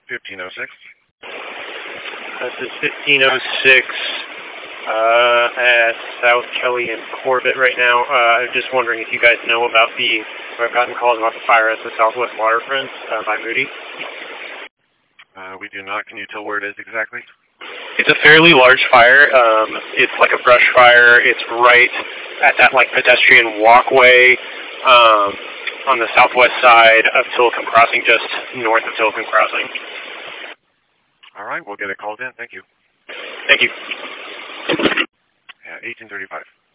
1506. This is 1506 at South Kelly and Corbett right now. I'm just wondering if you guys know about I've gotten calls about the fire at the Southwest Waterfront by Moody. We do not. Can you tell where it is exactly? It's a fairly large fire. It's like a brush fire. It's right at that pedestrian walkway on the southwest side of Tillicum Crossing, just north of Tillicum Crossing. All right, we'll get it called in. Thank you. Thank you. Yeah, 1835.